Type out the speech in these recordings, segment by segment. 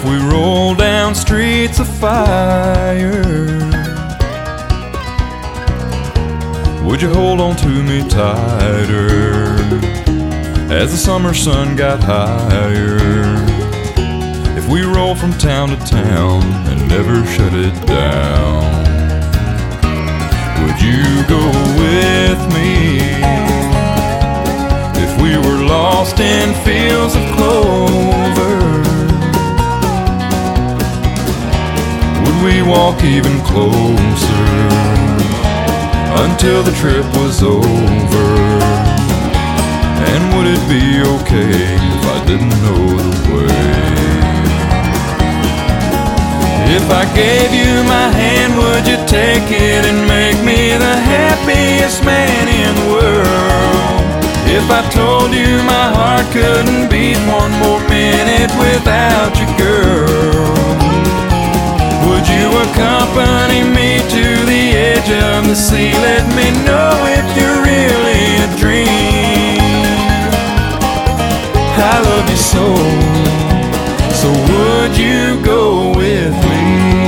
we roll down streets of fire, would you hold on to me tighter as the summer sun got higher? If we roll from town to town and never shut it down, would you go with me? If we were lost in fields of clover, would we walk even closer until the trip was over? And would it be okay if I didn't know the way? If I gave you my hand, would you take it and make me the happiest man in the world? If I told you my heart couldn't beat one more minute without you, girl, would you accompany me to the edge of the sea? Let me know if you're really a dream. I love you so would you go with me?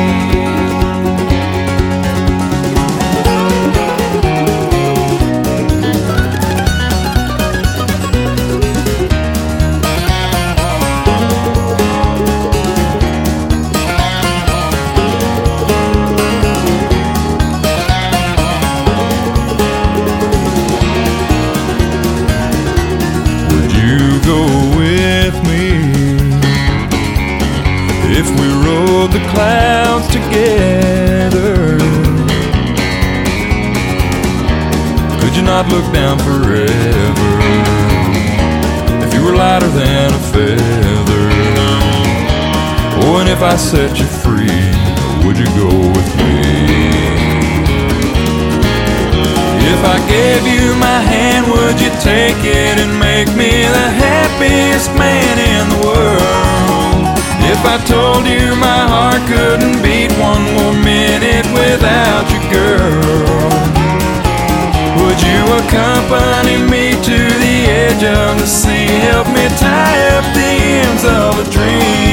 If we rode the clouds together, could you not look down forever? If you were lighter than a feather, oh, and if I set you free, would you go with me? If I gave you my hand, would you take it and make me the happiest man in the world? If I told you my heart couldn't beat one more minute without you, girl, would you accompany me to the edge of the sea? Help me tie up the ends of a dream.